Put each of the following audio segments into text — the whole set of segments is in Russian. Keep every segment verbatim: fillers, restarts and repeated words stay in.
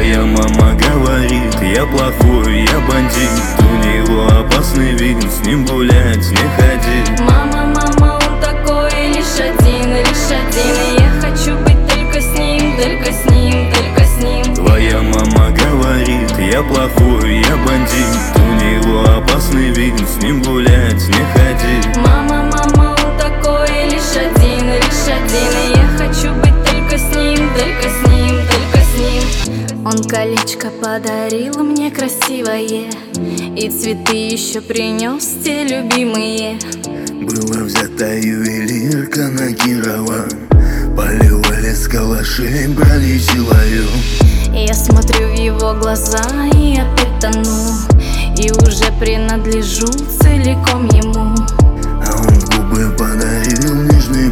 Твоя мама говорит, я плохой, я бандит. У него опасный вид, с ним гулять не ходи. Мама, мама, он такой лишь один, лишь один. И я хочу быть только с ним, только с ним, только с ним. Твоя мама говорит, я плохой, я бандит. У него опасный вид, с ним гулять не ходи. Мама, мама, он такой лишь один, лишь один. И я хочу быть только с ним, только с ним, только с ним. Он колечко подарил мне красивое, и цветы еще принес те любимые. Была взята ювелирка на Кирова, поливали с калашей, брали силою. Я смотрю в его глаза и опять тону, и уже принадлежу целиком ему. А он в губы подарил нежный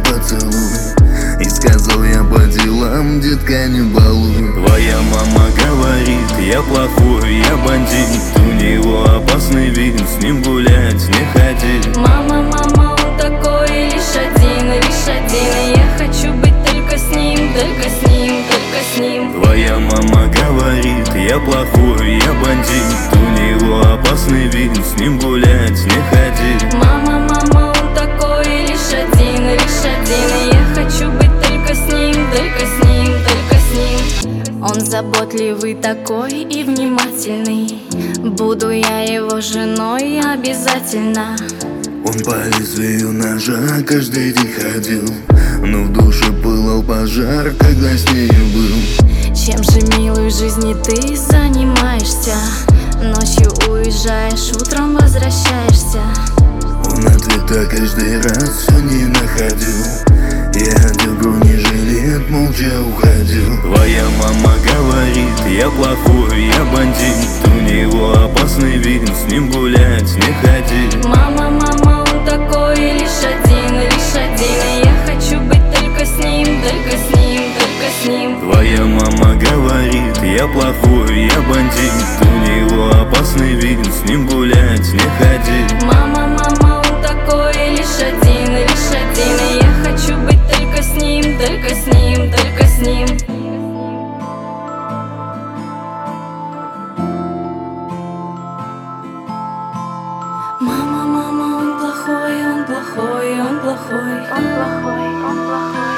поцелуй и сказал: я по делам, детка, не балуй. Твоя мама говорит, я плохой, я бандит. У него опасный вид, с ним гулять не ходи. Мама, мама, он такой лишь один, лишь один. И я хочу быть только с ним, только с ним, только с ним. Твоя мама говорит, я плохой, я бандит. У него опасный вид, с ним гулять не ходи. Мама, мама, он такой лишь один, лишь один. И я хочу быть только с ним, только с ним, только с ним. Он заботливый такой и внимательный, буду я его женой обязательно. Он по лезвию ножа каждый день ходил, но в душе пылал пожар, когда с нею был. Чем же, милый, в жизни ты занимаешься? Ночью уезжаешь, утром возвращаешься. Он ответа каждый раз все не находил. Я одел бронежилет, молча уходил. Твоя мама говорит, я плохой, я бандит. У него опасный вид, с ним гулять не ходи. Мама, мама, он такой лишь один, лишь один. И я хочу быть только с ним, только с ним, только с ним. Твоя мама говорит, я плохой, я бандит. У него опасный вид, с ним гулять не ходи. Мама, мама, он такой лишь один, лишь один. И я хочу быть только с ним, только с ним, только с ним. Мама, мама, он плохой, он плохой, он плохой, он плохой, он плохой.